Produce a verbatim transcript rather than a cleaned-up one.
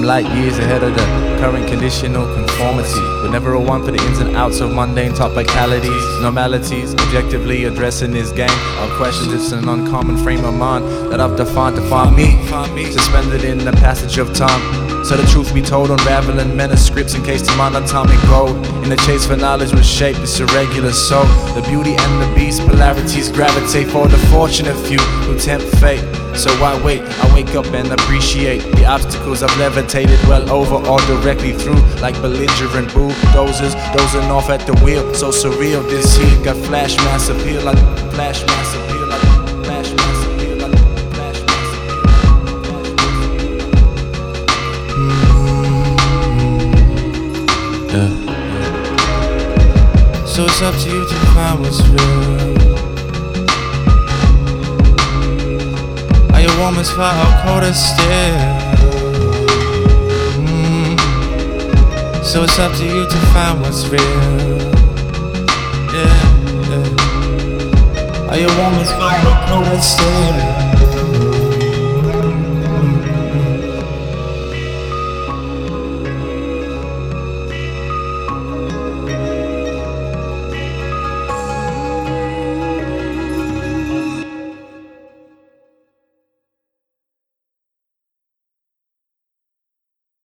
light years ahead of the current conditional conformity, but never a one for the ins and outs of mundane topicalities, normalities, objectively addressing this game of questions. It's an uncommon frame of mind that I've defined to find me, suspended in the passage of time. So the truth be told, unraveling manuscripts encased in monatomic gold, in the chase for knowledge will shape this irregular soul. The beauty and the beast polarities gravitate for the fortunate few who tempt fate. So why wait? I wake up and appreciate the obstacles I've levitated well over or directly through, like belligerent bulldozers dozing off at the wheel. So surreal, this here got flash mass appeal, like flash mass appeal, like flash mass appeal, like flash mass appeal. Yeah. So it's up to you to find what's real. Are your woman's fire or colder still? Mm. So it's up to you to find what's real. Yeah, yeah. Are your woman's fire or colder still?